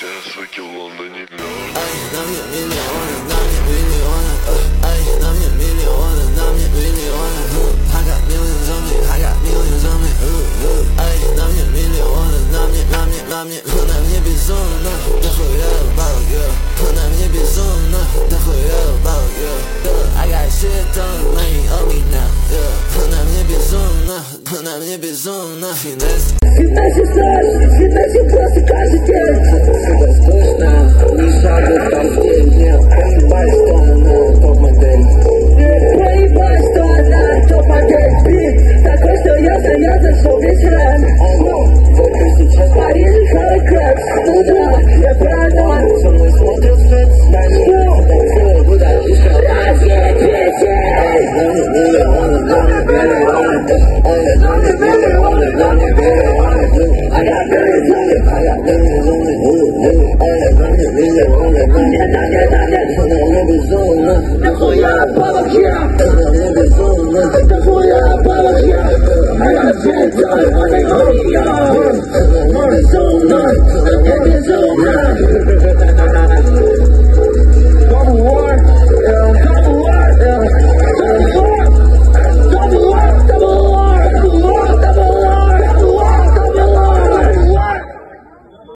Все суки в Лондоне мёртвы. Ай, на мне миллионы, на мне миллионы. Ай, на мне миллионы, на мне миллионы. I got millions on me, I got millions on me. Ай, на мне миллионы, на мне безумно, дохуя бабок, yeah. На мне безумно, дохуя бабок, yeah. I got shit on money on me now, yeah. На мне безумно, финес. Финессе просто каждый день. Всегда скучно, не шагу каждый день. Понимаешь, что она топ-модель. Понимаешь, что она топ-модель. Такой, что я зашел вечером. Вот и сейчас в Париже Харри Крэпс. Ну да, я правильно. Со мной смотрят спец. На него танцую, куда пишут. Разные песни. На мне миллионы, на мне миллионы. На мне миллионы, на мне миллионы. I got millions on it, I got millions on it. I got millions on it. На мне безумно, нахуя бабок, yeah.